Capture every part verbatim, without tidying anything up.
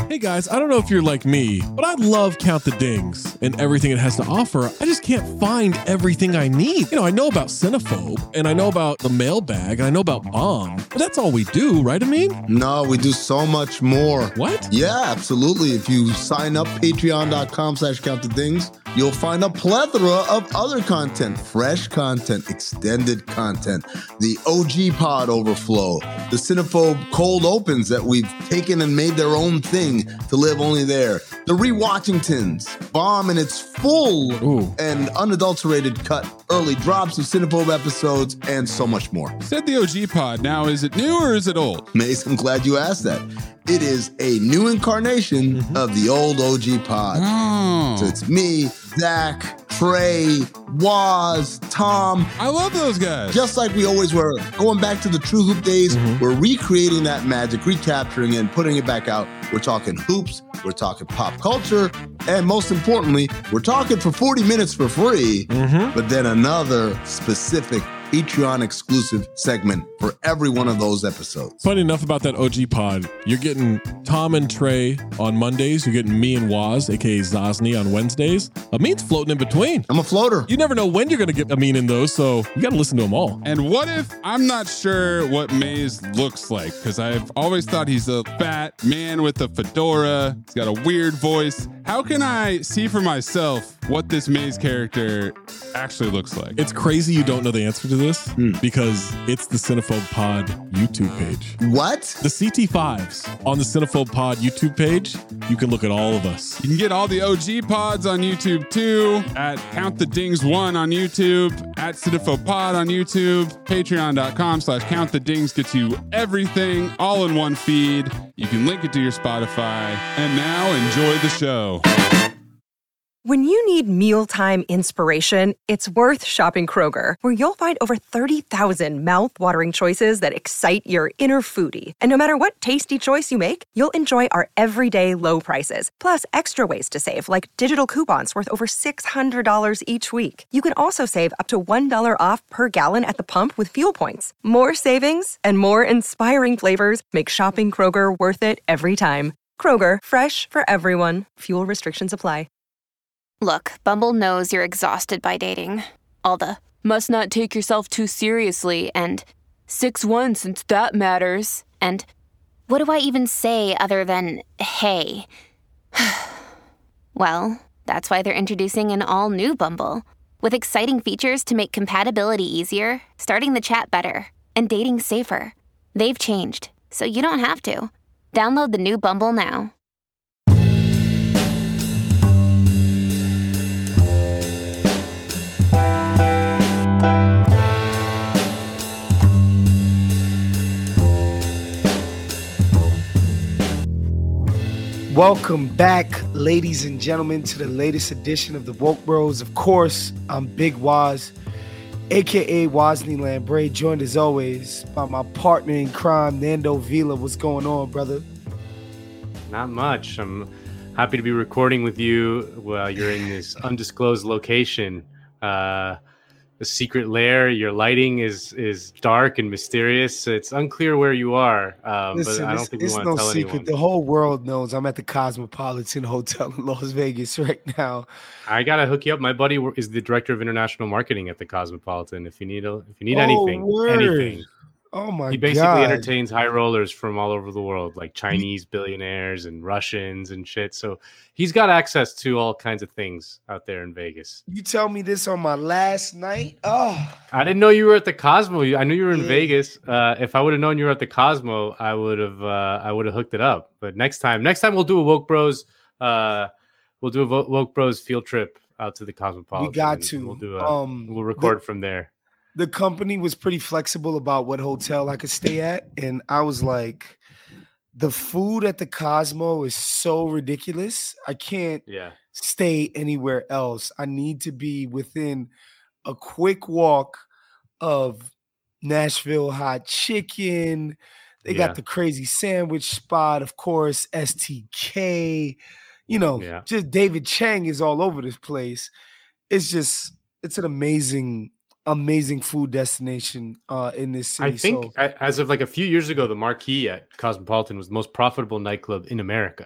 Hey guys, I don't know if you're like me, but I love Count the Dings and everything it has to offer. I just can't find everything I need. You know, I know about Cinephobe, and I know about the mailbag, and I know about Bomb, but that's all we do, right, Amin? No, we do so much more. What? Yeah, absolutely. If you sign up, patreon.com slash count the dings, you'll find a plethora of other content, fresh content, extended content, the O G Pod Overflow, the Cinephobe Cold Opens that we've taken and made their own thing to live only there, the Rewatchingtons, Bomb in its full Ooh. and unadulterated cut, early drops of Cinephobe episodes, and so much more. You said the O G Pod. Now, is it new or is it old? Mace, I'm glad you asked that. It is a new incarnation mm-hmm. of the old O G Pod. Oh. So it's me, Zach, Trey, Waz, Tom. I love those guys. Just like we always were. Going back to the True Hoop days, mm-hmm. we're recreating that magic, recapturing it, and putting it back out. We're talking hoops, we're talking pop culture, and most importantly, we're talking for forty minutes for free, mm-hmm. but then another specific Patreon exclusive segment for every one of those episodes. Funny enough about that O G pod, you're getting Tom and Trey on Mondays. You're getting me and Waz, aka Zosny, on Wednesdays. Amin's floating in between. I'm a floater. You never know when you're going to get Amin in those, so you got to listen to them all. And what if I'm not sure what Maze looks like? Because I've always thought he's a fat man with a fedora. He's got a weird voice. How can I see for myself what this Maze character actually looks like? It's crazy you don't know the answer to this mm. because it's the Cinephobe Pod YouTube page. What? The C T fives on the Cinephobe Pod YouTube page. You can look at all of us. You can get all the O G pods on YouTube too, at Count the Dings one on YouTube, at Cinephobe Pod on YouTube, patreon.com slash Count the Dings gets you everything all in one feed. You can link it to your Spotify. And now enjoy the show. When you need mealtime inspiration, it's worth shopping Kroger, where you'll find over thirty thousand mouth-watering choices that excite your inner foodie. And no matter what tasty choice you make, you'll enjoy our everyday low prices, plus extra ways to save, like digital coupons worth over six hundred dollars each week. You can also save up to one dollar off per gallon at the pump with fuel points. More savings and more inspiring flavors make shopping Kroger worth it every time. Kroger, fresh for everyone. Fuel restrictions apply. Look, Bumble knows you're exhausted by dating. All the, must not take yourself too seriously, and six one since that matters, and what do I even say other than, hey? Well, that's why they're introducing an all-new Bumble, with exciting features to make compatibility easier, starting the chat better, and dating safer. They've changed, so you don't have to. Download the new Bumble now. Welcome back, ladies and gentlemen, to the latest edition of the Woke Bros. Of course, I'm Big Waz, aka Wozni Lambre, joined as always by my partner in crime, Nando Vila. What's going on, brother? Not much. I'm happy to be recording with you while you're in this undisclosed location. Uh, the secret lair, your lighting is is dark and mysterious. It's unclear where you are, um, Listen, but I don't think we want to no tell secret. anyone. The whole world knows I'm at the Cosmopolitan Hotel in Las Vegas right now. I gotta hook you up. My buddy is the director of international marketing at the Cosmopolitan. If you need a, if you need oh, anything, word. anything. Oh my god! He basically God. entertains high rollers from all over the world, like Chinese billionaires and Russians and shit. So he's got access to all kinds of things out there in Vegas. You tell me this on my last night? Oh, I didn't know you were at the Cosmo. I knew you were in yeah. Vegas. Uh, if I would have known you were at the Cosmo, I would have uh, I would have hooked it up. But next time, next time we'll do a Woke Bros. Uh, we'll do a Woke Bros field trip out to the Cosmopolitan. We got to. We'll do. A, um, we'll record the- from there. The company was pretty flexible about what hotel I could stay at. And I was like, the food at the Cosmo is so ridiculous. I can't yeah. stay anywhere else. I need to be within a quick walk of Nashville Hot Chicken. They yeah. got the crazy sandwich spot, of course, S T K. You know, yeah. just David Chang is all over this place. It's just, it's an amazing amazing food destination uh in this city. I think so, as of like a few years ago, the Marquee at Cosmopolitan was the most profitable nightclub in America.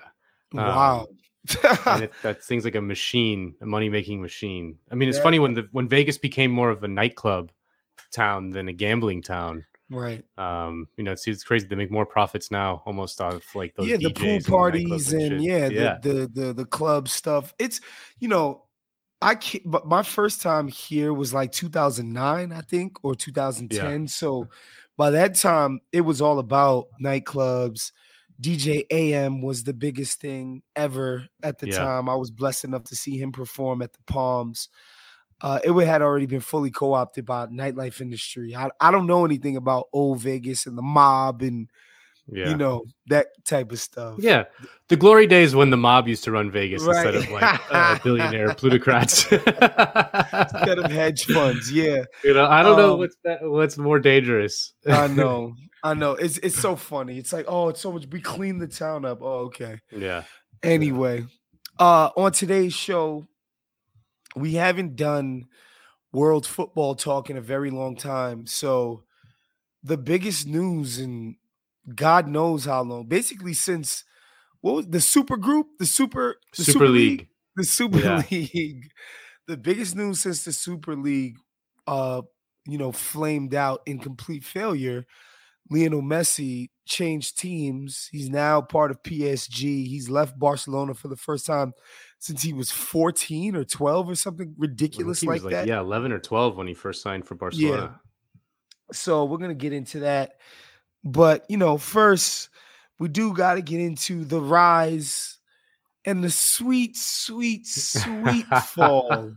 Wow. Um, and it, that thing's like a machine, a money making machine. I mean, it's Yeah. funny when the when Vegas became more of a nightclub town than a gambling town. Right. Um, you know, it's, it's crazy. They make more profits now, almost out of like those yeah, D the Js pool and parties and, and, shit. yeah, yeah, the, the the the club stuff. It's, you know, I can't, but my first time here was like two thousand nine, I think, or two thousand ten. Yeah. So by that time, it was all about nightclubs. D J A M was the biggest thing ever at the Yeah. time. I was blessed enough to see him perform at the Palms. Uh, it had already been fully co-opted by nightlife industry. I, I don't know anything about old Vegas and the mob and, yeah. you know, that type of stuff. Yeah, the glory days when the mob used to run Vegas Right. instead of like uh, billionaire plutocrats. Instead of hedge funds, yeah. You know, I don't know Um, what's that, what's more dangerous. I know, I know. It's it's so funny. It's like, oh, it's so much. We cleaned the town up. Oh, okay. Yeah. Anyway, uh, on today's show, we haven't done world football talk in a very long time. So the biggest news in God knows how long, basically since what was the super group, the super the Super League. the Super Yeah. League, the biggest news since the Super League, uh, you know, flamed out in complete failure. Lionel Messi changed teams. He's now part of P S G. He's left Barcelona for the first time since he was fourteen or twelve or something I think ridiculous he like was like, that. yeah, eleven or twelve when he first signed for Barcelona. So we're gonna get into that. But you know, first we do got to get into the rise and the sweet, sweet, sweet fall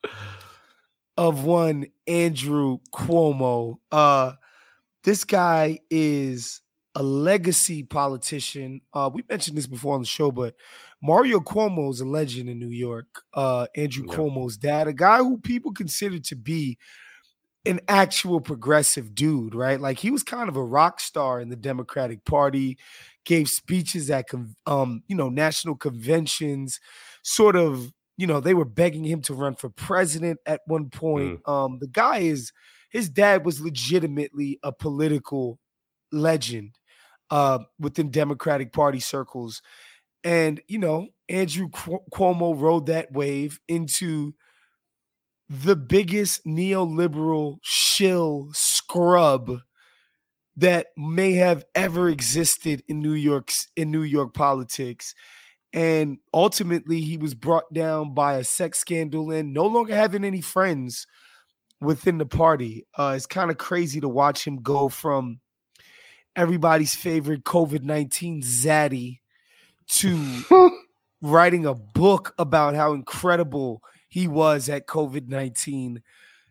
of one Andrew Cuomo. Uh, this guy is a legacy politician. Uh, we mentioned this before on the show, but Mario Cuomo is a legend in New York. Uh, Andrew Yeah. Cuomo's dad, a guy who people consider to be an actual progressive dude, right? Like he was kind of a rock star in the Democratic Party, gave speeches at, con- um, you know, national conventions, sort of, you know, they were begging him to run for president at one point. Um, the guy is, his dad was legitimately a political legend uh, within Democratic Party circles. And, you know, Andrew Cu- Cuomo rode that wave into the biggest neoliberal shill scrub that may have ever existed in New York's in New York politics. And ultimately he was brought down by a sex scandal and no longer having any friends within the party. Uh, it's kind of crazy to watch him go from everybody's favorite COVID nineteen zaddy to writing a book about how incredible he was at COVID nineteen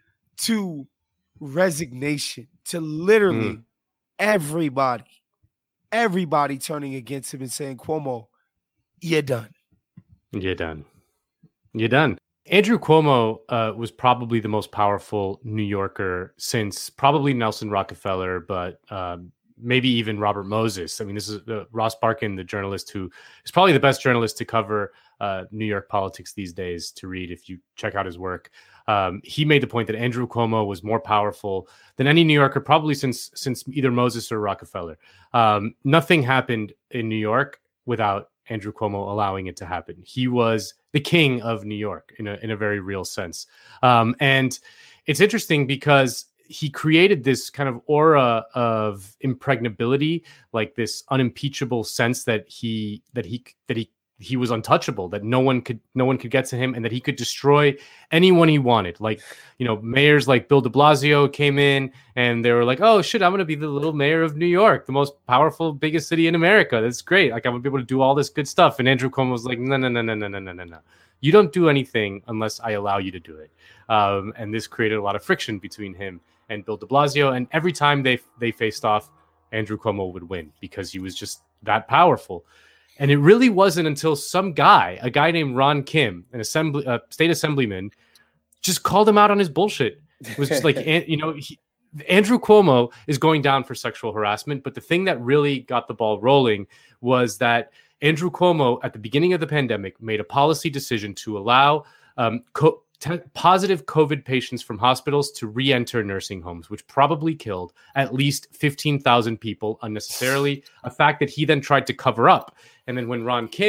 to resignation, to literally Mm. everybody, everybody turning against him and saying, Cuomo, you're done. You're done. You're done. Andrew Cuomo uh, was probably the most powerful New Yorker since probably Nelson Rockefeller, but um, maybe even Robert Moses. I mean, this is uh, Ross Barkan, the journalist who is probably the best journalist to cover uh, New York politics these days to read if you check out his work. Um, he made the point that Andrew Cuomo was more powerful than any New Yorker, probably since since either Moses or Rockefeller. Um, nothing happened in New York without Andrew Cuomo allowing it to happen. He was the king of New York in a in a very real sense. Um, and it's interesting because he created this kind of aura of impregnability, like this unimpeachable sense that he that he that he he was untouchable, that no one could no one could get to him, and that he could destroy anyone he wanted. Like, you know, mayors like Bill de Blasio came in and they were like, oh shit, I'm gonna be the little mayor of New York, the most powerful, biggest city in America. That's great. Like, I'm gonna be able to do all this good stuff. And Andrew Cuomo was like, no, no, no, no, no, no, no, no, no. You don't do anything unless I allow you to do it. Um, and this created a lot of friction between him and Bill de Blasio. And every time they they faced off, Andrew Cuomo would win because he was just that powerful. And it really wasn't until some guy, a guy named Ron Kim, an assembly, uh, state assemblyman, just called him out on his bullshit. It was just like, you know, he, Andrew Cuomo is going down for sexual harassment. But the thing that really got the ball rolling was that Andrew Cuomo, at the beginning of the pandemic, made a policy decision to allow um, co- Te- positive COVID patients from hospitals to re-enter nursing homes, which probably killed at least fifteen thousand people unnecessarily, a fact that he then tried to cover up. And then when Ron Kim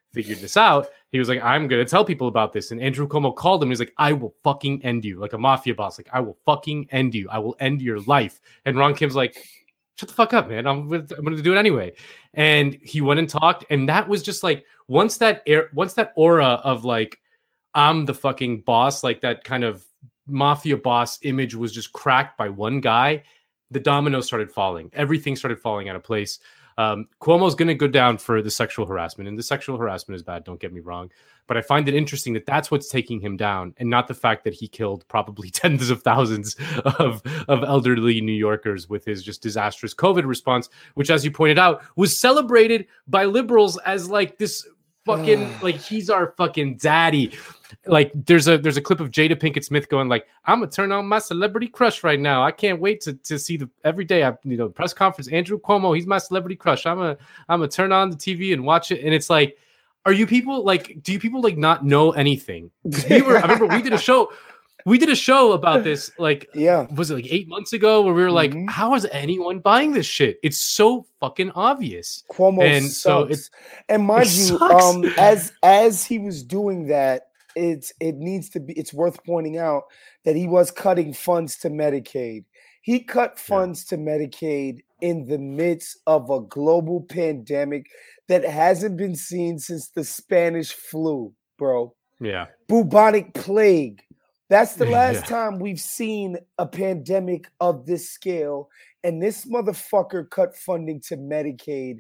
figured this out. He was like, I'm going to tell people about this. And Andrew Cuomo called him. He's like, I will fucking end you. Like a mafia boss. Like, I will fucking end you. I will end your life. And Ron Kim's like, shut the fuck up, man. I'm, I'm going to do it anyway. And he went and talked. And that was just like, once that air, once that aura of like, I'm the fucking boss, like that kind of mafia boss image was just cracked by one guy, the dominoes started falling. Everything started falling out of place. Um, Cuomo's going to go down for the sexual harassment, and the sexual harassment is bad. Don't get me wrong, but I find it interesting that that's what's taking him down, and not the fact that he killed probably tens of thousands of of elderly New Yorkers with his just disastrous COVID response, which, as you pointed out, was celebrated by liberals as like this fucking like he's our fucking daddy. Like there's a there's a clip of Jada Pinkett Smith going like, I'm gonna turn on my celebrity crush right now. I can't wait to, to see the every day. I you know press conference. Andrew Cuomo, he's my celebrity crush. I'm a I'm gonna turn on the T V and watch it. And it's like, are you people like? Do you people like not know anything? We were. I remember we did a show. We did a show about this. Like, yeah, was it like eight months ago? Where we were like, mm-hmm. how is anyone buying this shit? It's so fucking obvious. Cuomo and sucks. so it's and mind it you, sucks. um, as as he was doing that. It's it needs to be. It's worth pointing out that he was cutting funds to Medicaid. He cut funds yeah. to Medicaid in the midst of a global pandemic that hasn't been seen since the Spanish flu, bro. Yeah, bubonic plague. That's the last yeah. time we've seen a pandemic of this scale, and this motherfucker cut funding to Medicaid,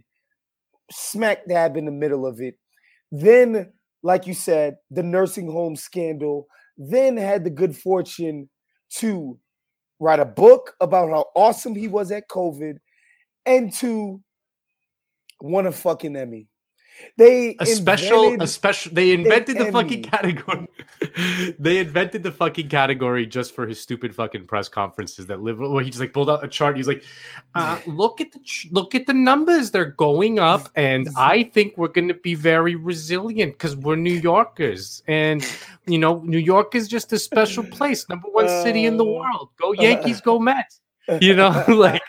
smack dab in the middle of it. Then. Like you said, the nursing home scandal, then had the good fortune to write a book about how awesome he was at COVID and to won a fucking Emmy. They a special, a special. They invented the fucking category. They invented the fucking category just for his stupid fucking press conferences that live. Where he just like pulled out a chart. He's like, uh, "Look at the look at the numbers. They're going up, and I think we're going to be very resilient because we're New Yorkers, and you know, New York is just a special place. Number one city in the world. Go Yankees, go Mets. You know, like,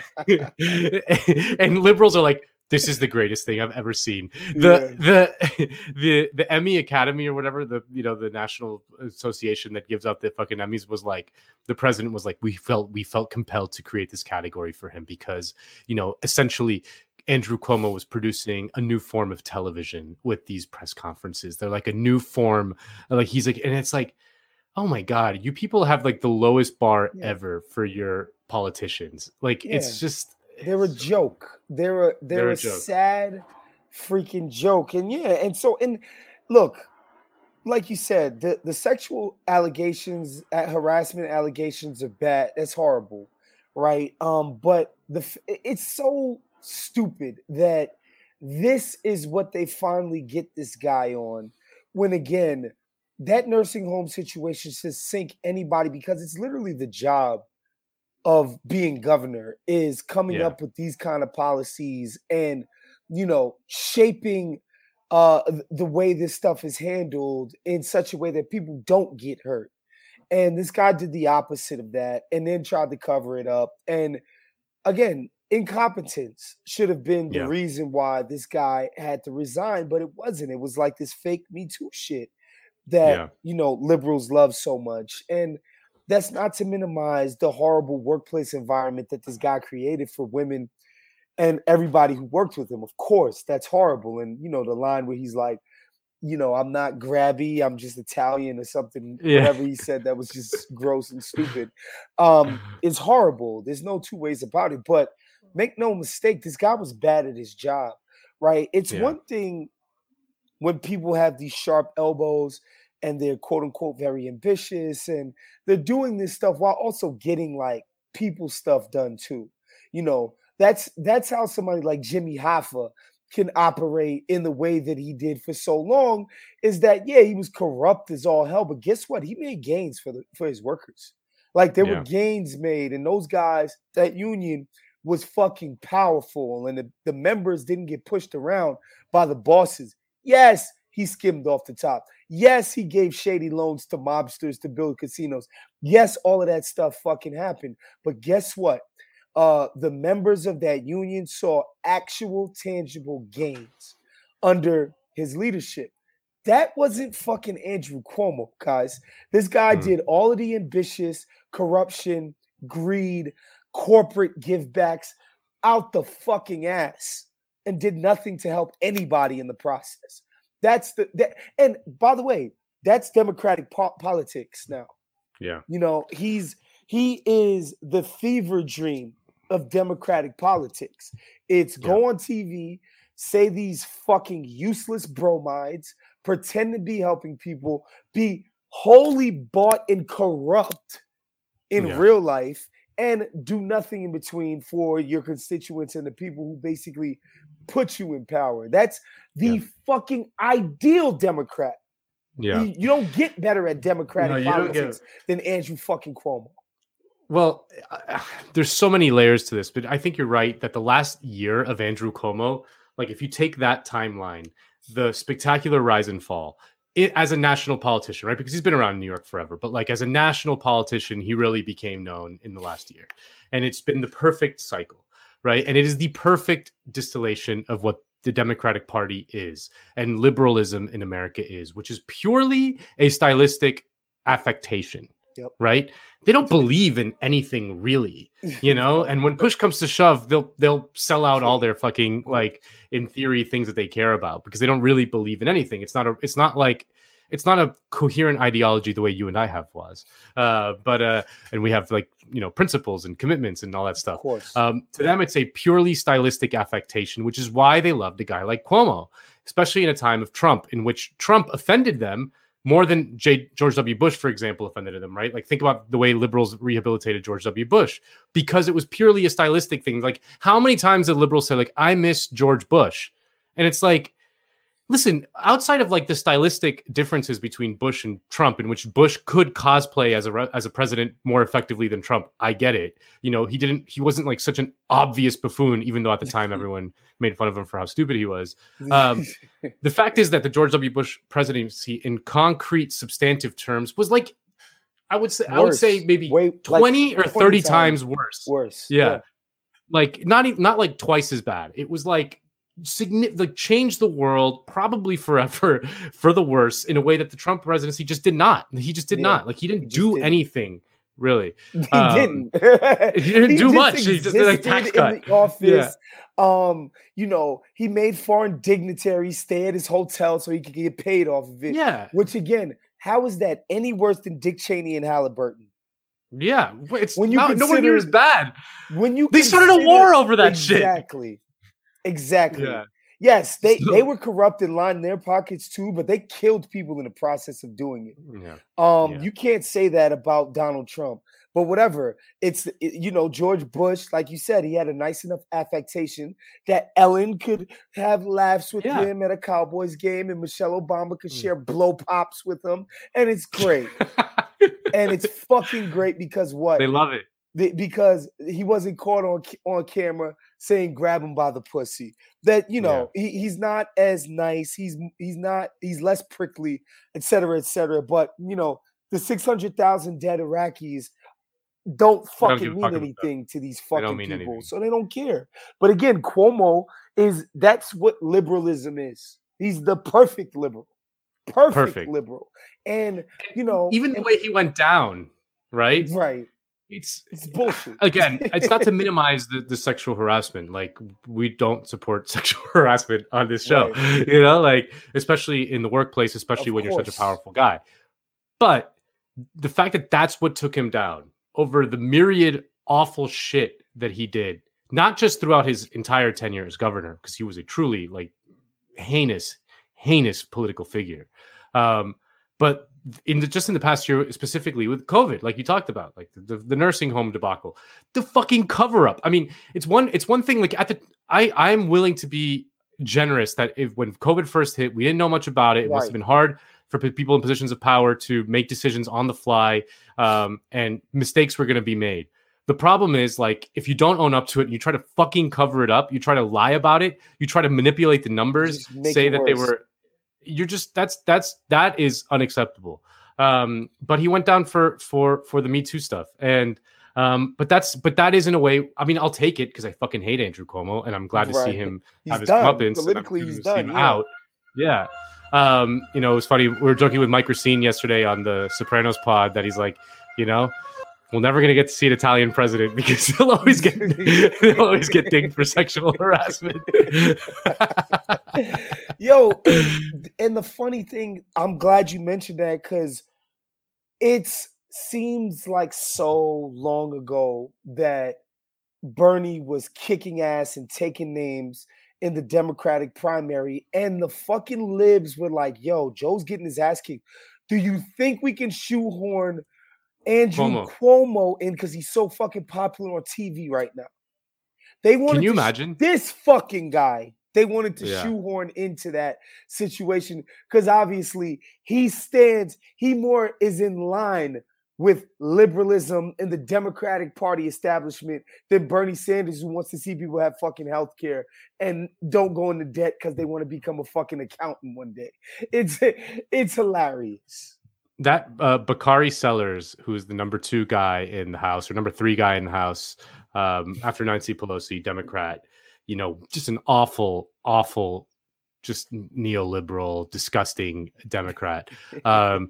and liberals are like." This is the greatest thing I've ever seen. The yeah. the the the Emmy Academy or whatever, the you know the national association that gives out the fucking Emmys was like, the president was like, we felt we felt compelled to create this category for him because you know essentially Andrew Cuomo was producing a new form of television with these press conferences. They're like a new form, like he's like, and it's like, oh my god, you people have like the lowest bar yeah. ever for your politicians. Like yeah. it's just. They're a joke. They're a they're, they're a, a sad freaking joke. And yeah, and so and look, like you said, the, the sexual allegations, harassment allegations are bad. That's horrible, right? Um, but the it's so stupid that this is what they finally get this guy on. When again, that nursing home situation should sink anybody because it's literally the job of being governor is coming yeah. up with these kind of policies and, you know, shaping uh, the way this stuff is handled in such a way that people don't get hurt. And this guy did the opposite of that and then tried to cover it up. And again, incompetence should have been the yeah. reason why this guy had to resign, but it wasn't. It was like this fake Me Too shit that, yeah. you know, liberals love so much. And that's not to minimize the horrible workplace environment that this guy created for women and everybody who worked with him. Of course, that's horrible. And, you know, the line where he's like, you know, I'm not grabby, I'm just Italian or something, yeah. whatever he said that was just gross and stupid. Um, it's horrible. There's no two ways about it. But make no mistake, this guy was bad at his job, right? It's yeah. one thing when people have these sharp elbows and they're quote unquote very ambitious and they're doing this stuff while also getting like people stuff done too. You know, that's that's how somebody like Jimmy Hoffa can operate in the way that he did for so long, is that, yeah, he was corrupt as all hell, but guess what? He made gains for the for his workers. Like there yeah. were gains made, and those guys, that union was fucking powerful, and the, the members didn't get pushed around by the bosses. Yes, he skimmed off the top. Yes, he gave shady loans to mobsters to build casinos. Yes, all of that stuff fucking happened. But guess what? Uh, the members of that union saw actual tangible gains under his leadership. That wasn't fucking Andrew Cuomo, guys. This guy mm. did all of the ambitious corruption, greed, corporate givebacks out the fucking ass and did nothing to help anybody in the process. That's the that, and by the way, that's Democratic po- politics now. Yeah. You know, he's he is the fever dream of Democratic politics. It's yeah. go on T V, say these fucking useless bromides, pretend to be helping people, be wholly bought and corrupt in yeah. real life, and do nothing in between for your constituents and the people who basically put you in power. That's the yeah. fucking ideal Democrat. Yeah. You, you don't get better at Democratic no, politics than Andrew fucking Cuomo. Well, uh, there's so many layers to this, but I think you're right that the last year of Andrew Cuomo, like if you take that timeline, the spectacular rise and fall, it, as a national politician, right? Because he's been around New York forever, but like as a national politician, he really became known in the last year. And it's been the perfect cycle, right? And it is the perfect distillation of what the Democratic Party is and liberalism in America is, which is purely a stylistic affectation. Yep. Right? They don't believe in anything really, you know? And when push comes to shove, they'll they'll sell out all their fucking, like, in theory, things that they care about because they don't really believe in anything. It's not a it's not like it's not a coherent ideology the way you and I have was. Uh, but uh, and we have like, you know, principles and commitments and all that stuff. Of course. Um, to them, it's a purely stylistic affectation, which is why they loved a guy like Cuomo, especially in a time of Trump, in which Trump offended them more than J- George W. Bush, for example, offended them, right? Like, think about the way liberals rehabilitated George W. Bush because it was purely a stylistic thing. Like, how many times did liberals say, like, I miss George Bush? And it's like, listen, outside of like the stylistic differences between Bush and Trump, in which Bush could cosplay as a re- as a president more effectively than Trump, I get it. You know, he didn't. He wasn't like such an obvious buffoon, even though at the time everyone made fun of him for how stupid he was. Um, the fact is that the George W. Bush presidency, in concrete, substantive terms, was like, I would say, worse. I would say maybe Way, twenty like or thirty times, times worse. Worse, yeah. yeah. Like not even, not like twice as bad. It was like. Significant, like changed the world probably forever for the worse in a way that the Trump presidency just did not. He just did yeah, not. Like he didn't he do didn't. anything really. He um, didn't. he didn't he do just much. He just did like tax cut. In the office. Yeah. Um, you know, he made foreign dignitaries stay at his hotel so he could get paid off of it. Yeah. Which again, how is that any worse than Dick Cheney and Halliburton? Yeah, it's when you not, nowhere near as bad. When you they started a war over that exactly. shit. Exactly. Exactly. Yeah. Yes, they, so, they were corrupt and lined their pockets too, but they killed people in the process of doing it. Yeah. Um, yeah. You can't say that about Donald Trump, but whatever. It's, it, you know, George Bush, like you said, he had a nice enough affectation that Ellen could have laughs with yeah. him at a Cowboys game and Michelle Obama could mm. share blow pops with him. And it's great. And it's fucking great because what? They love it. They, because he wasn't caught on on camera saying grab him by the pussy. That, you know, yeah. he, he's not as nice. He's he's not, he's less prickly, et cetera, et cetera. But, you know, the six hundred thousand dead Iraqis don't fucking don't mean anything to these fucking people. Anything. So they don't care. But again, Cuomo is, that's what liberalism is. He's the perfect liberal. Perfect, perfect. liberal. And, you know. Even the and, way he went down, right? Right. It's it's bullshit. Again, it's not to minimize the, the sexual harassment. Like, we don't support sexual harassment on this show, right. you know, like, especially in the workplace, especially of when course. You're such a powerful guy. But the fact that that's what took him down over the myriad awful shit that he did, not just throughout his entire tenure as governor, because he was a truly like heinous, heinous political figure. Um, but in the, just in the past year, specifically with COVID, like you talked about, like the, the nursing home debacle, the fucking cover up. I mean, it's one, it's one thing like at the, I, I'm willing to be generous that if when COVID first hit, we didn't know much about it. It right. must have been hard for p- people in positions of power to make decisions on the fly, um, and mistakes were going to be made. The problem is, like, if you don't own up to it and you try to fucking cover it up, you try to lie about it, you try to manipulate the numbers, say that worse. They were, you're just, that's, that's, that is unacceptable. Um, but he went down for, for, for the Me Too stuff. And, um, but that's, but that is in a way, I mean, I'll take it because I fucking hate Andrew Cuomo and I'm glad to right. see him he's have his done. comeuppance. Politically, he's done. Yeah. Yeah. Out. Yeah. Um, you know, it was funny. We were joking with Mike Racine yesterday on the Sopranos pod that he's like, you know, we're never gonna get to see an Italian president because he'll always get he'll always get dinged for sexual harassment. Yo, and, and the funny thing, I'm glad you mentioned that because it seems like so long ago that Bernie was kicking ass and taking names in the Democratic primary, and the fucking libs were like, yo, Joe's getting his ass kicked. Do you think we can shoehorn Andrew Cuomo, Cuomo in because he's so fucking popular on T V right now? They wanted Can you to imagine sh- this fucking guy? They wanted to yeah. shoehorn into that situation because obviously he stands, he more is in line with liberalism and the Democratic Party establishment than Bernie Sanders, who wants to see people have fucking health care and don't go into debt because they want to become a fucking accountant one day. It's it's hilarious. That uh, Bakari Sellers, who's the number two guy in the House or number three guy in the House um, after Nancy Pelosi, Democrat, you know, just an awful, awful, just neoliberal, disgusting Democrat. Um,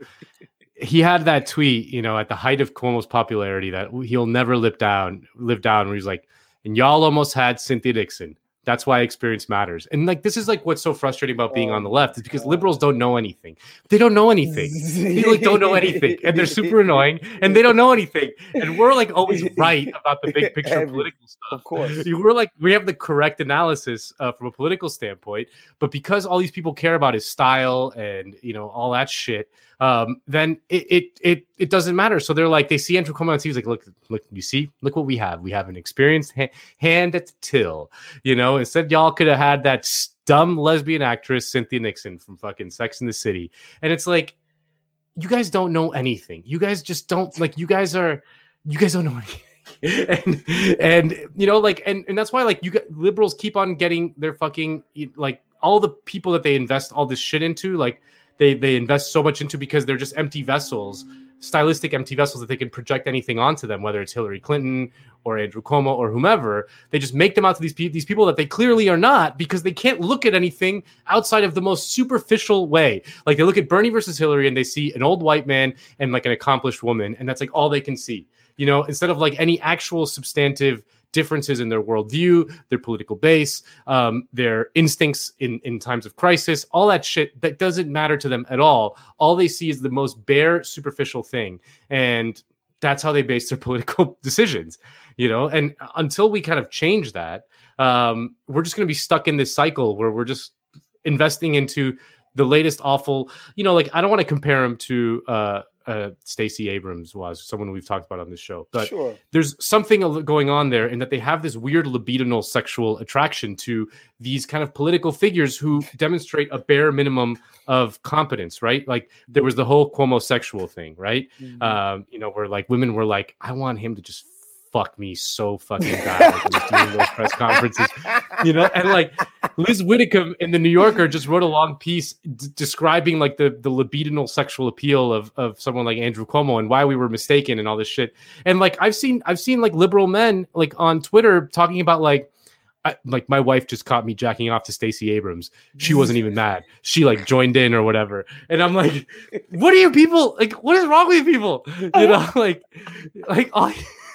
he had that tweet, you know, at the height of Cuomo's popularity that he'll never live down, live down, where he's like, and y'all almost had Cynthia Nixon. That's why experience matters. And like, this is like what's so frustrating about being oh, on the left is because God. liberals don't know anything. They don't know anything. They like don't know anything. And they're super annoying and they don't know anything. And we're like always right about the big picture of political stuff. Of course. We're like, we have the correct analysis uh, from a political standpoint, but because all these people care about his style and, you know, all that shit, um, then it, it, it, it doesn't matter. So they're like, they see Andrew Cuomo on T V, like, look, look, you see, look what we have. We have an experienced ha- hand at the till, you know. Instead, y'all could have had that dumb lesbian actress, Cynthia Nixon from fucking Sex and the City. And it's like, you guys don't know anything. You guys just don't, like, you guys are, you guys don't know anything. and, and, you know, like, and, and that's why, like, you got liberals keep on getting their fucking, like, all the people that they invest all this shit into, like, they, they invest so much into because they're just empty vessels, stylistic empty vessels that they can project anything onto them, whether it's Hillary Clinton or Andrew Cuomo or whomever. They just make them out to these, these people that they clearly are not because they can't look at anything outside of the most superficial way. Like they look at Bernie versus Hillary and they see an old white man and like an accomplished woman. And that's like all they can see, you know, instead of like any actual substantive differences in their worldview, their political base, um, their instincts in, in times of crisis, all that shit that doesn't matter to them at all. All they see is the most bare, superficial thing. And that's how they base their political decisions, you know? And until we kind of change that, um, we're just going to be stuck in this cycle where we're just investing into the latest awful, you know, like I don't want to compare him to, uh, Uh, Stacey Abrams was someone we've talked about on this show, but sure. There's something going on there in that they have this weird libidinal sexual attraction to these kind of political figures who demonstrate a bare minimum of competence, right? Like there was the whole Cuomo sexual thing, right? Mm-hmm. Um, you know, where like women were like, I want him to just fuck me so fucking bad, like just doing those press conferences, you know, and like Liz Whitcomb in the New Yorker just wrote a long piece d- describing like the the libidinal sexual appeal of of someone like Andrew Cuomo and why we were mistaken and all this shit. And like I've seen I've seen like liberal men like on Twitter talking about like I, like my wife just caught me jacking off to Stacey Abrams. She wasn't even mad. She like joined in or whatever. And I'm like, what are you people like? What is wrong with you people? You know, like like all.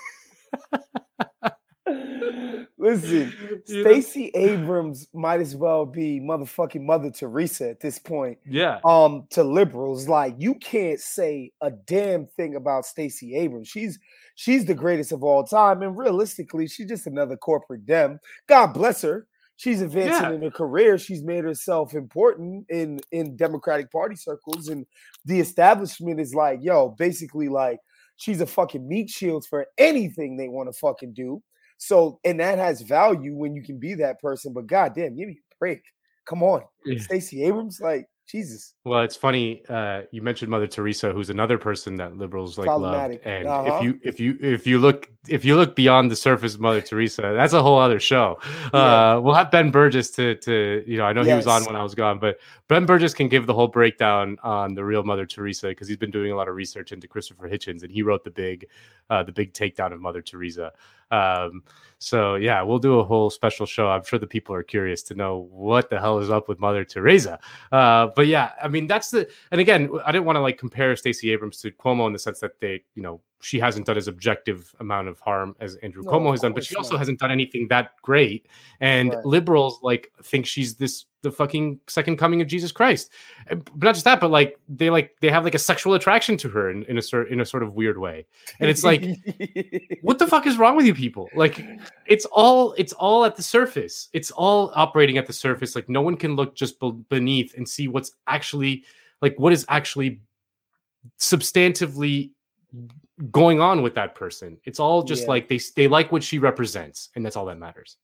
Listen, Stacey Abrams might as well be motherfucking Mother Teresa at this point. Yeah. Um, to liberals, like you can't say a damn thing about Stacey Abrams. She's she's the greatest of all time, and realistically, she's just another corporate dem. God bless her. She's advancing yeah. in her career. She's made herself important in in Democratic Party circles, and the establishment is like, yo, basically like. She's a fucking meat shield for anything they want to fucking do. So, and that has value when you can be that person. But goddamn, give me a break. Come on. Yeah. Stacey Abrams, like, Jesus. Well, it's funny. Uh, you mentioned Mother Teresa, who's another person that liberals like loved. And uh-huh. if you if you if you look if you look beyond the surface of Mother Teresa, that's a whole other show. Yeah. Uh, we'll have Ben Burgess to to you know I know yes. he was on when I was gone, but Ben Burgess can give the whole breakdown on the real Mother Teresa because he's been doing a lot of research into Christopher Hitchens, and he wrote the big uh, the big takedown of Mother Teresa. Um, so yeah, we'll do a whole special show. I'm sure the people are curious to know what the hell is up with Mother Teresa. Uh, but yeah, I mean, that's the, and again, I didn't want to like compare Stacey Abrams to Cuomo in the sense that they, you know, she hasn't done as objective amount of harm as Andrew No, Cuomo of has done, but she course also not. hasn't done anything that great. And Right. liberals like think she's this, the fucking second coming of Jesus Christ. And- But not just that, but like, they like, they have like a sexual attraction to her in, in a sort, in a sort of weird way. And it's like, what the fuck is wrong with you people? Like, it's all it's all at the surface. It's all operating at the surface. Like, no one can look just be- beneath and see what's actually like what is actually substantively going on with that person. It's all just Yeah. like they they like what she represents, and that's all that matters.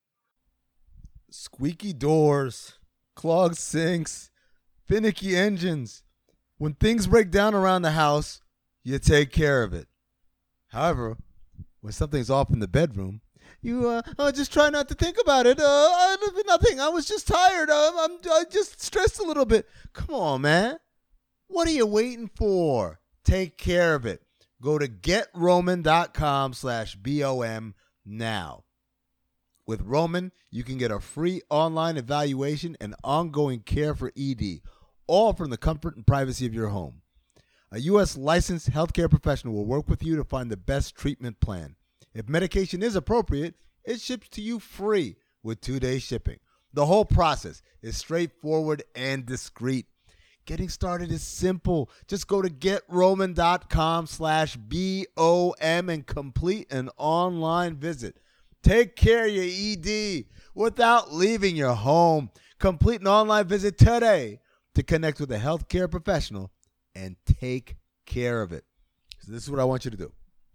Squeaky doors, clogged sinks, finicky engines. When things break down around the house, you take care of it. However, when something's off in the bedroom, you uh, uh just try not to think about it. Uh, I, nothing. I was just tired. Uh, I'm I just stressed a little bit. Come on, man. What are you waiting for? Take care of it. Go to getroman.com slash BOM now. With Roman, you can get a free online evaluation and ongoing care for E D, all from the comfort and privacy of your home. A U S licensed healthcare professional will work with you to find the best treatment plan. If medication is appropriate, it ships to you free with two-day shipping. The whole process is straightforward and discreet. Getting started is simple. Just go to getroman.com slash BOM and complete an online visit. Take care of your E D without leaving your home. Complete an online visit today to connect with a healthcare professional and take care of it. So this is what I want you to do.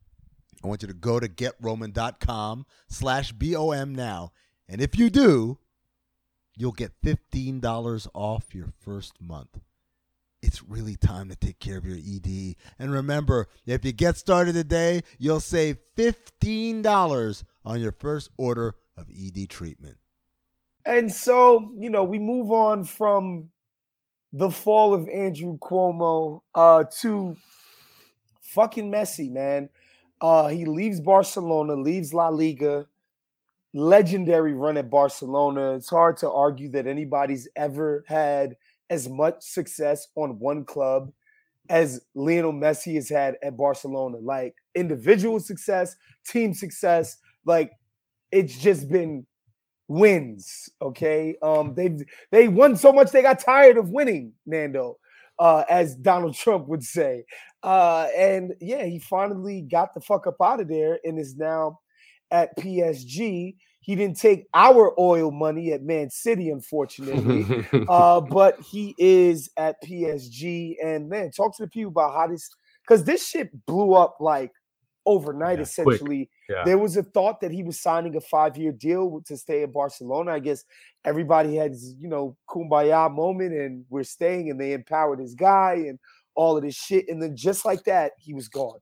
I want you to go to getroman.com slash BOM now. And if you do, you'll get fifteen dollars off your first month. It's really time to take care of your E D. And remember, if you get started today, you'll save fifteen dollars on your first order of E D treatment. And so, you know, we move on from the fall of Andrew Cuomo uh, to fucking Messi, man. Uh, he leaves Barcelona, leaves La Liga, legendary run at Barcelona. It's hard to argue that anybody's ever had as much success on one club as Lionel Messi has had at Barcelona. Like individual success, team success, like it's just been wins. Okay. Um, they they won so much they got tired of winning, Nando, uh, as Donald Trump would say. Uh, and yeah, he finally got the fuck up out of there and is now at P S G. He didn't take our oil money at Man City, unfortunately, uh, but he is at P S G. And man, talk to the people about how this, because this shit blew up like overnight, Yeah, essentially. Yeah. There was a thought that he was signing a five-year deal to stay at Barcelona. I guess everybody had, you know, kumbaya moment and we're staying, and they empowered his guy and all of this shit. And then just like that, he was gone.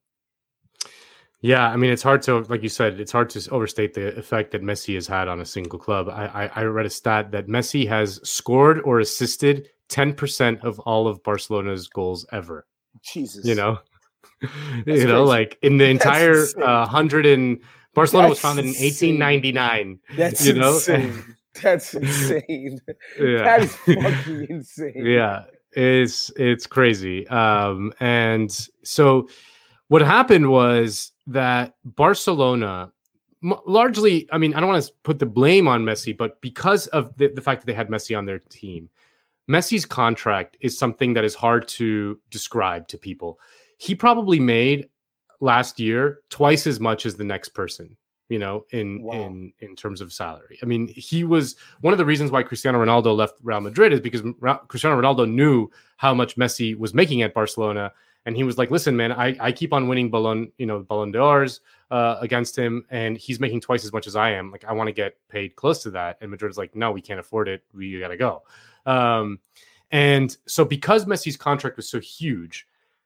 Yeah, I mean, it's hard to, like you said, it's hard to overstate the effect that Messi has had on a single club. I, I, I read a stat that Messi has scored or assisted ten percent of all of Barcelona's goals ever. Jesus. You know, That's you know, crazy. like in the That's entire insane. uh, hundred and Barcelona was That's founded in insane. eighteen ninety-nine. That's you know, insane. That's insane. Yeah. That is fucking insane. Yeah, it's it's crazy. Um, and so what happened was that Barcelona, m- largely, I mean, I don't want to put the blame on Messi, but because of the, the fact that they had Messi on their team, Messi's contract is something that is hard to describe to people. He probably made last year twice as much as the next person, you know, in Wow. in in terms of salary. I mean, he was one of the reasons why Cristiano Ronaldo left Real Madrid is because Ra- Cristiano Ronaldo knew how much Messi was making at Barcelona. And he was like, listen, man, I, I keep on winning Ballon, you know, Ballon d'Ors uh, against him, and he's making twice as much as I am. Like, I want to get paid close to that. And Madrid's like, no, we can't afford it. We got to go. Um, and so because Messi's contract was so huge,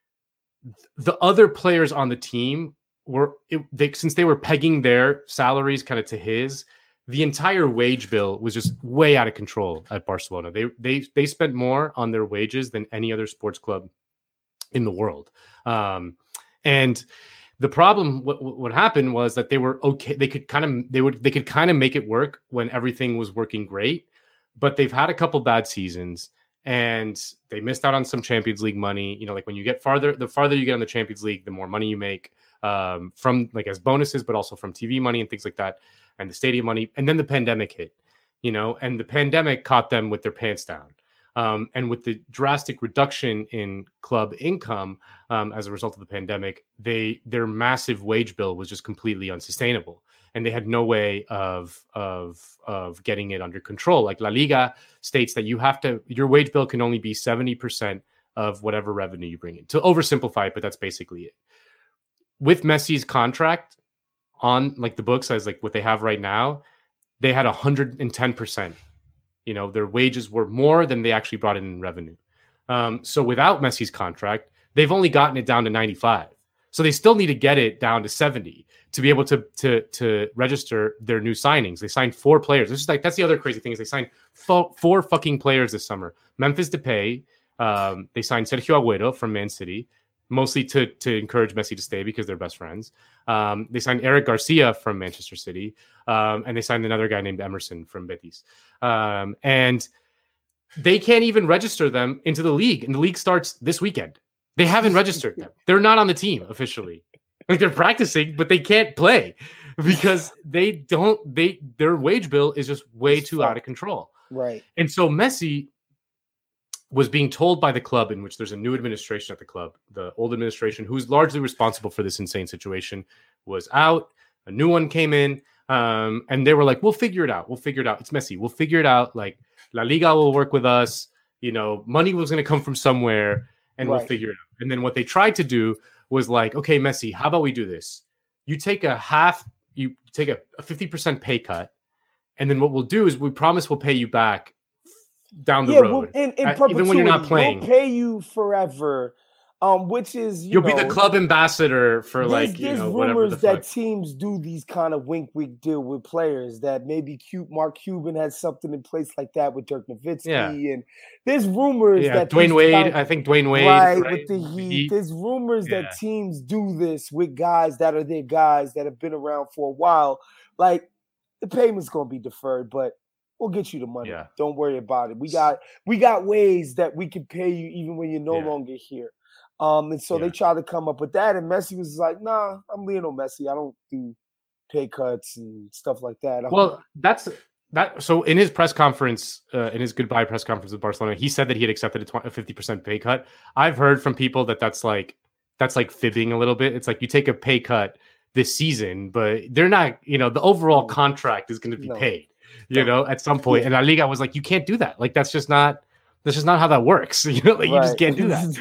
the other players on the team were, it, they, since they were pegging their salaries kind of to his, the entire wage bill was just way out of control at Barcelona. They they they spent more on their wages than any other sports club in the world. Um, and The problem, what what happened was that they were okay. They could kind of they would they could kind of make it work when everything was working great, but they've had a couple bad seasons and they missed out on some Champions League money. You know, like when you get farther, the farther you get in the Champions League, the more money you make um, from like as bonuses, but also from T V money and things like that, and the stadium money. And then the pandemic hit, you know, and the pandemic caught them with their pants down. Um, and with the drastic reduction in club income um, as a result of the pandemic, they their massive wage bill was just completely unsustainable, and they had no way of of of getting it under control. Like La Liga states that you have to your wage bill can only be seventy percent of whatever revenue you bring in. To oversimplify it, but that's basically it. With Messi's contract on like the books as like what they have right now, they had one hundred ten percent. You know, their wages were more than they actually brought in, in revenue. Um, so without Messi's contract, they've only gotten it down to ninety-five. So they still need to get it down to seventy to be able to to to register their new signings. They signed four players. This is like that's the other crazy thing is they signed four, four fucking players this summer. Memphis Depay. Um, they signed Sergio Agüero from Man City, mostly to to encourage Messi to stay because they're best friends. Um, they signed Eric Garcia from Manchester City, um, and they signed another guy named Emerson from Betis. Um, and they can't even register them into the league, and the league starts this weekend. They haven't registered them. They're not on the team officially. Like they're practicing, but they can't play because they don't. They their wage bill is just way too out of control. Right. And so Messi was being told by the club, in which there's a new administration at the club, the old administration, who's largely responsible for this insane situation, was out. A new one came in, um, and they were like, we'll figure it out. We'll figure it out. It's Messi. We'll figure it out. Like, La Liga will work with us. You know, money was going to come from somewhere, and right. we'll figure it out. And then what they tried to do was like, okay, Messi, how about we do this? You take a half, you take a, a fifty percent pay cut, and then what we'll do is we promise we'll pay you back down the yeah, road, well, in, in uh, even when you're not playing. We'll pay you forever, um, which is you you'll know, be the club ambassador for like you there's know whatever rumors the that fuck. Teams do these kind of wink wink deal with players that maybe Cube, Mark Cuban has something in place like that with Dirk Nowitzki, yeah. and there's rumors yeah, that Dwayne Wade, guys, I think Dwayne Wade, right, right? with the Heat. Heat. There's rumors yeah. that teams do this with guys that are their guys that have been around for a while. Like the payment's gonna be deferred, but we'll get you the money. Yeah. Don't worry about it. We got we got ways that we can pay you even when you're no yeah. longer here. Um, and so yeah. they tried to come up with that, and Messi was like, "Nah, I'm Lionel Messi. I don't do pay cuts and stuff like that." Well, that's that. So in his press conference, uh, in his goodbye press conference with Barcelona, he said that he had accepted a fifty percent pay cut. I've heard from people that that's like that's like fibbing a little bit. It's like you take a pay cut this season, but they're not. You know, the overall contract is going to be no. paid. You know, at some point, and La Liga was like, "You can't do that. Like, that's just not, that's just not how that works. You know, like right. you just can't do that.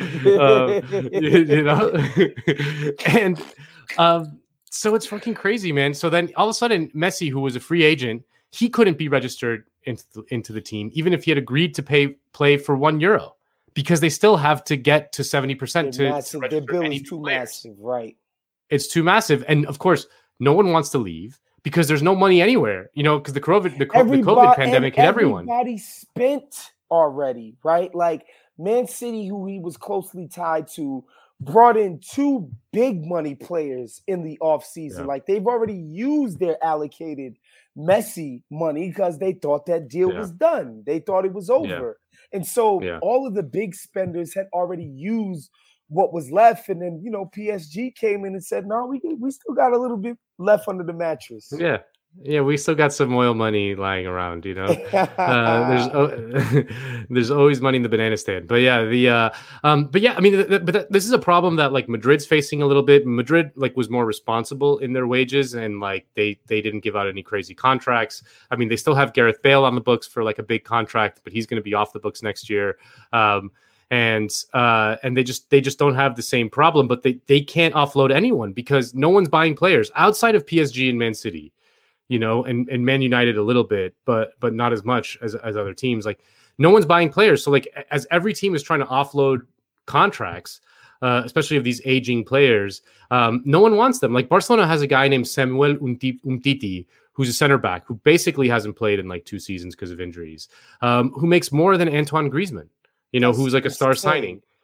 um, you, you know." And um, so it's fucking crazy, man. So then all of a sudden, Messi, who was a free agent, he couldn't be registered into the, into the team, even if he had agreed to pay play for one euro, because they still have to get to seventy percent to, to Their bill any is too players. massive, right? It's too massive, and of course, no one wants to leave. Because there's no money anywhere, you know, because the COVID, the, the COVID pandemic hit everyone. Everybody spent already, right? Like Man City, who he was closely tied to, brought in two big money players in the offseason. Yeah. Like they've already used their allocated Messi money because they thought that deal yeah. was done. They thought it was over. Yeah. And so yeah. all of the big spenders had already used what was left, and then you know P S G came in and said, "No, we we still got a little bit left under the mattress." Yeah, yeah, we still got some oil money lying around. You know, uh, there's uh, there's always money in the banana stand. But yeah, the uh, um, but yeah, I mean, the, the, but the, this is a problem that like Madrid's facing a little bit. Madrid like was more responsible in their wages, and like they they didn't give out any crazy contracts. I mean, they still have Gareth Bale on the books for like a big contract, but he's going to be off the books next year. Um, And uh, and they just they just don't have the same problem, but they, they can't offload anyone because no one's buying players outside of P S G and Man City, you know, and, and Man United a little bit, but but not as much as, as other teams. Like no one's buying players. So like as every team is trying to offload contracts, uh, especially of these aging players, um, no one wants them. Like Barcelona has a guy named Samuel Umtiti, who's a center back who basically hasn't played in like two seasons because of injuries, um, who makes more than Antoine Griezmann. You know, That's who's like a star insane. signing.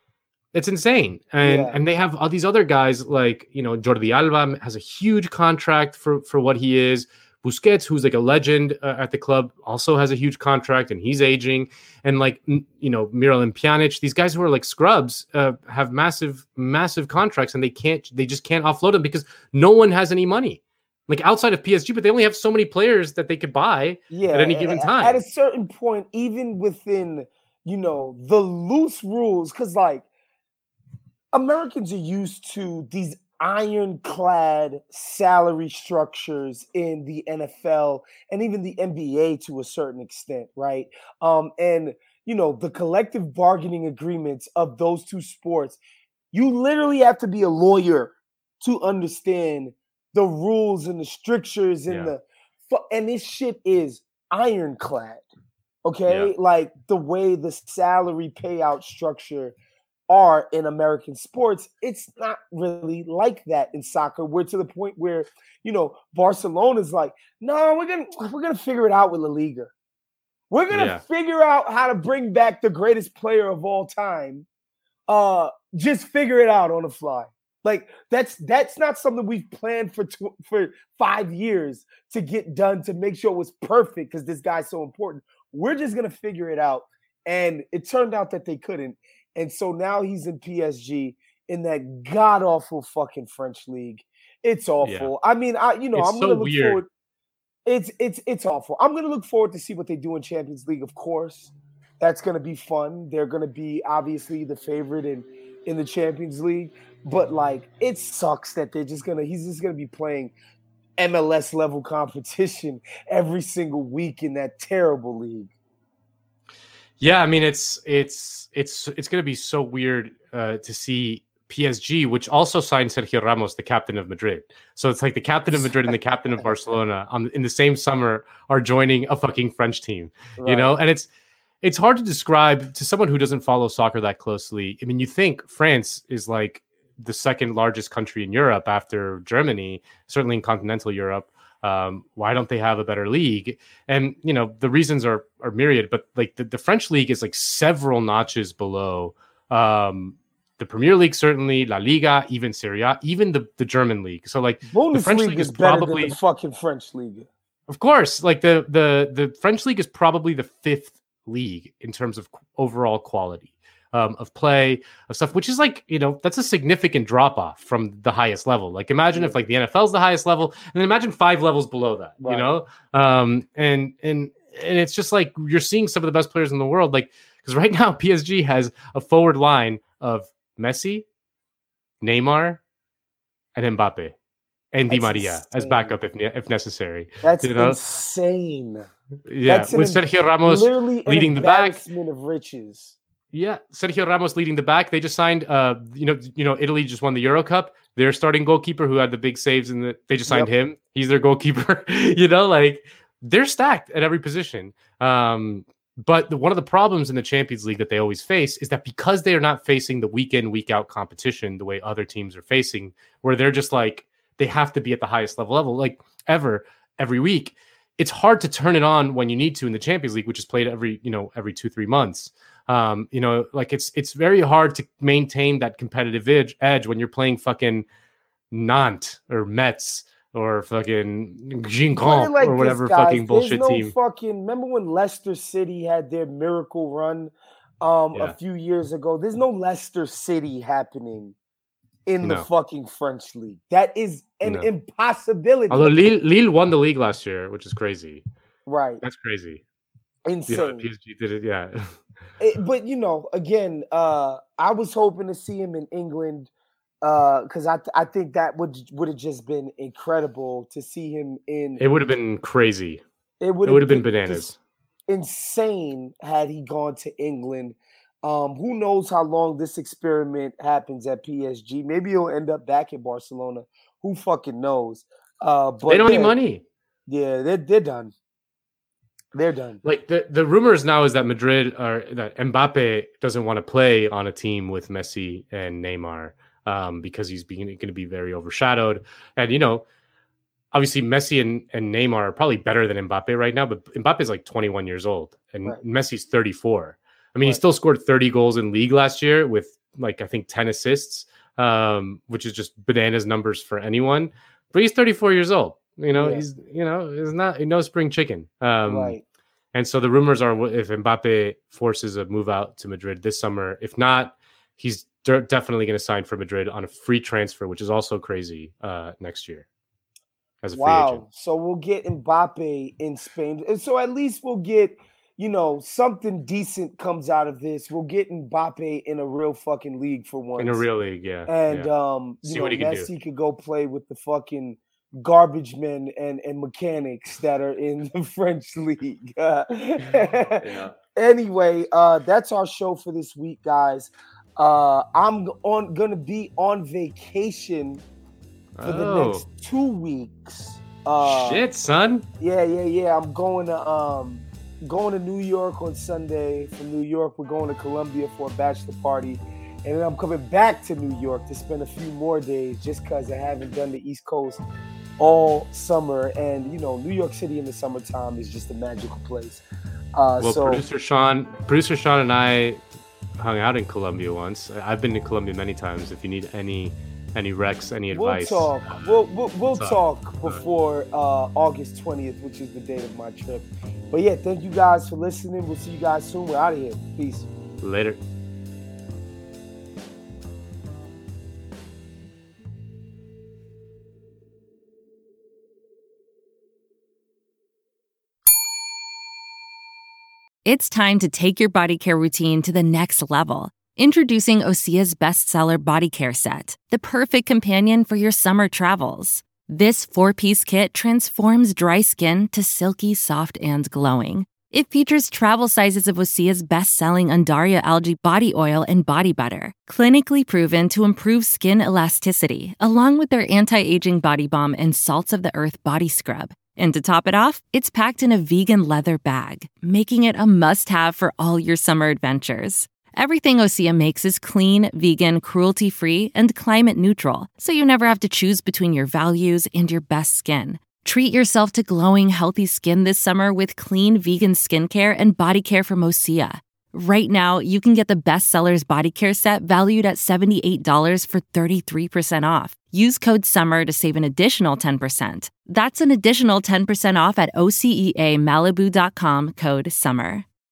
It's insane. And Yeah. and they have all these other guys like, you know, Jordi Alba has a huge contract for, for what he is. Busquets, who's like a legend uh, at the club, also has a huge contract and he's aging. And like, you know, Miralem Pjanic, these guys who are like scrubs uh, have massive, massive contracts and they can't, they just can't offload them because no one has any money. Like outside of P S G, but they only have so many players that they could buy yeah, at any given time. At a certain point, even within, you know, the loose rules, because like Americans are used to these ironclad salary structures in the N F L and even the N B A to a certain extent, right? Um, and, you know, the collective bargaining agreements of those two sports, you literally have to be a lawyer to understand the rules and the strictures and Yeah. the and this shit is ironclad. Okay, Yeah. like the way the salary payout structure are in American sports, it's not really like that in soccer. We're to the point where, you know, Barcelona's like, no, we're gonna we're gonna figure it out with La Liga. We're gonna Yeah. figure out how to bring back the greatest player of all time. Uh, just figure it out on the fly. Like that's that's not something we've planned for tw- for five years to get done to make sure it was perfect because this guy's so important. We're just gonna figure it out, and it turned out that they couldn't, and so now he's in P S G in that god awful fucking French league. It's awful. I mean, I you know It's I'm so gonna look weird. forward. It's it's it's awful. I'm gonna look forward to see what they do in Champions League. Of course, that's gonna be fun. They're gonna be obviously the favorite in in the Champions League. But like, it sucks that they're just gonna. He's just gonna be playing M L S level competition every single week in that terrible league. Yeah, I mean it's it's it's it's going to be so weird uh, to see P S G, which also signed Sergio Ramos, the captain of Madrid. So it's like the captain of Madrid and the captain of Barcelona on in the same summer are joining a fucking French team, Right. you know? And it's it's hard to describe to someone who doesn't follow soccer that closely. I mean, you think France is like the second largest country in Europe after Germany, certainly in continental Europe. Um, why don't they have a better league? And, you know, the reasons are are myriad, but like the, the French league is like several notches below um, the Premier League, certainly, La Liga, even Serie A, even the, the German league. So like the French Bundesliga league is is better probably, than the fucking French league. of course, like the, the, the French league is probably the fifth league in terms of overall quality. Um, of play, of stuff, which is like, you know, that's a significant drop off from the highest level. Like imagine if like the N F L is the highest level, and then imagine five levels below that, Right. you know? Um, and and and it's just like you're seeing some of the best players in the world. Like, because right now P S G has a forward line of Messi, Neymar, and Mbappe, and Di That's Maria as insane. backup if ne- if necessary. That's You know? insane. Yeah, That's an with em- Sergio Ramos Literally an leading the back. embarrassment of riches. Yeah, Sergio Ramos leading the back. They just signed, uh, you know, you know, Italy just won the Euro Cup. Their starting goalkeeper, who had the big saves, in the they just signed Yep. him. He's their goalkeeper. You know, like they're stacked at every position. Um, but the, one of the problems in the Champions League that they always face is that because they are not facing the week in, week out competition the way other teams are facing, where they're just like they have to be at the highest level level, like ever every week. It's hard to turn it on when you need to in the Champions League, which is played every, you know, every two, three months. Um, you know, like it's it's very hard to maintain that competitive edge, edge when you're playing fucking Nantes or Metz or fucking Put it Guingamp like or whatever this, guys. fucking bullshit There's no team. Fucking, remember when Leicester City had their miracle run um, Yeah. a few years ago? There's no Leicester City happening in the No. fucking French league. That is an No. impossibility. Although Lille, Lille won the league last year, which is crazy. Right. That's crazy. Insane. You know, P S G did it, yeah. It- but you know, again, uh, I was hoping to see him in England because I I think that would would have just been incredible to see him in. It would have been crazy. It would It would have been just bananas. insane had he gone to England. Um, who knows how long this experiment happens at P S G? Maybe he'll end up back in Barcelona. Who fucking knows? Uh, but They don't yeah, need money. Yeah, they're they're done. They're done. Like the, the rumors now is that Madrid or that Mbappe doesn't want to play on a team with Messi and Neymar um, because he's being going to be very overshadowed. And, you know, obviously Messi and, and Neymar are probably better than Mbappe right now, but Mbappe is like twenty-one years old and Right. Messi's thirty-four. I mean, he Right. still scored thirty goals in league last year with like I think ten assists, um, which is just bananas numbers for anyone. But he's thirty-four years old. You know, yeah. he's you know, he's not no spring chicken. Um, right. And so the rumors are if Mbappe forces a move out to Madrid this summer, if not, he's de- definitely going to sign for Madrid on a free transfer, which is also crazy uh, next year. As a wow. free agent. So we'll get Mbappe in Spain. And so at least we'll get, you know, something decent comes out of this. We'll get Mbappe in a real fucking league for once. In a real league, yeah. And yeah. um, you See know, what he can Messi do. could go play with the fucking garbage men and, and mechanics that are in the French league. yeah. Anyway, uh, that's our show for this week, guys. Uh, I'm on gonna be on vacation for oh. the next two weeks. Uh, Shit, son. Yeah, yeah, yeah. I'm going to um going to New York on Sunday. From New York, we're going to Colombia for a bachelor party. And then I'm coming back to New York to spend a few more days just because I haven't done the East Coast all summer. And, you know, New York City in the summertime is just a magical place. Uh, well, so, producer Sean, producer Sean and I hung out in Colombia once. I've been to Colombia many times. If you need any any recs, any advice, we'll talk. Uh, we'll we'll, we'll talk, talk before uh, August twentieth, which is the date of my trip. But yeah, thank you guys for listening. We'll see you guys soon. We're out of here. Peace. Later. It's time to take your body care routine to the next level. Introducing Osea's bestseller body care set, the perfect companion for your summer travels. This four-piece kit transforms dry skin to silky, soft, and glowing. It features travel sizes of Osea's best-selling Undaria algae body oil and body butter, clinically proven to improve skin elasticity, along with their anti-aging body balm and salts of the earth body scrub. And to top it off, it's packed in a vegan leather bag, making it a must-have for all your summer adventures. Everything Osea makes is clean, vegan, cruelty-free, and climate-neutral, so you never have to choose between your values and your best skin. Treat yourself to glowing, healthy skin this summer with clean, vegan skincare and body care from Osea. Right now, you can get the bestsellers body care set valued at seventy-eight dollars for thirty-three percent off. Use code SUMMER to save an additional ten percent. That's an additional ten percent off at O C E A Malibu dot com, code SUMMER.